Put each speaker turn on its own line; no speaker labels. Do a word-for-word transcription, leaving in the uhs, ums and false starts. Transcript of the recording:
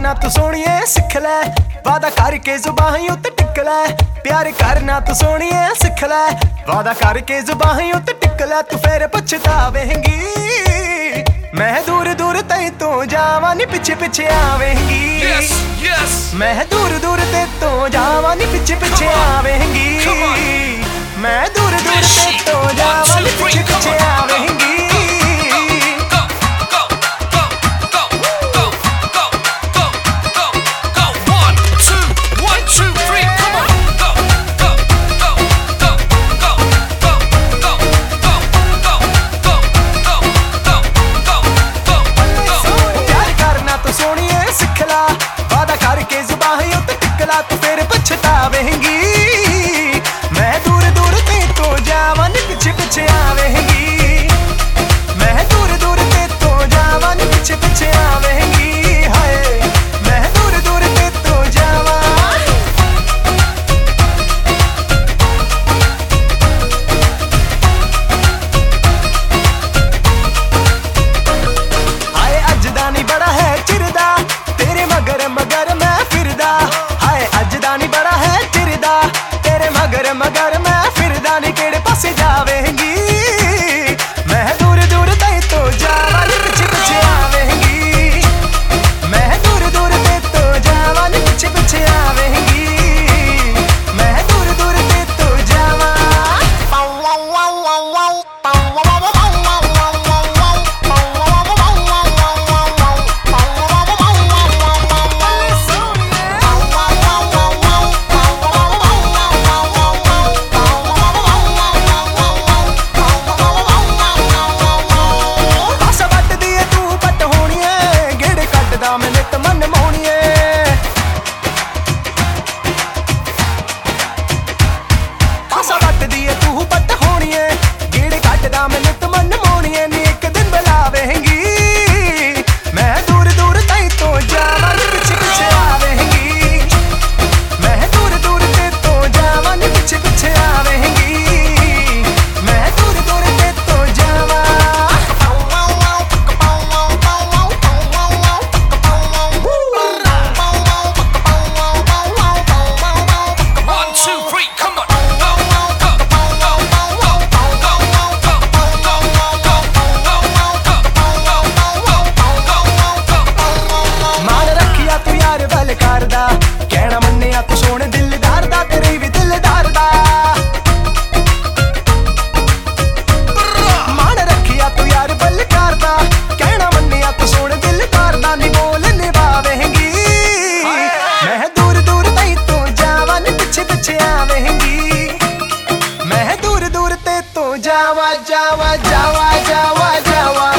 करना तू सोनिए सिख लै, वादा करके जुबान उत्ते टिक लै। प्यार करना तू सोनिए सिख लै, वादा करके जुबान उत्ते टिक लै। तू फिर पछतावेंगी, मैं दूर दूर तई तो जावां नी पिछे पिछे आवेंगी।
Yes, yes.
मैं दूर दूर ते तो जावां नी पिछे पिछे आवेंगी। मैं दूर दूर ते तो जावां नी पिछे पिछे आवेंगी। तू फिर पछतावेंगी, मैं दूर दूर ते तो जावां नी पिछे पिछे आवेंगी। मैं दूर दूर ते तो जावां नी पिछे पिछे आवेंगी। हाय मैं दूर दूर ते तो जावां। हाय अज दा नी बड़ा है चिरदा, तेरे मगर मगर मैं फिरदा। बड़ा है चिरदा, तेरे मगर मगर मैं फिरदा नी केड़े पासे जावेंगी। मैं दूर दूर तई तो जावां नी पिछे पिछे आवेंगी। मैं दूर दूर ते तो जावां नी पिछे पिछे आवेंगी। मैं दूर दूर ते तो जावां। मैं नित मन मोहणीए, पासा वटदी है तू पट होणीए। गेड़े कटदा मैं नित मन मोहणीए, नी एक दिन बुलावेंगी। मैं दूर दूर तई तो जावां नी पिछे पिछे आवेंगी। मैं दूर दूर ते तो जावां नी पिछे पिछे आवेंगी। मैं दूर दूर ते तो जावां। कहना मन्निया तू सोने दिलदार दा, तेरी भी दिलदार दा मान रखिया तू यार बलकार दा। कहना मन्निया तू सोने दिलदार दा, नी बोल निभावेंगी। मैं दूर दूर तई तो जावां नी पिछे पिछे आवेंगी। मैं दूर दूर ते तो जावा जावा जावा जावा जावा।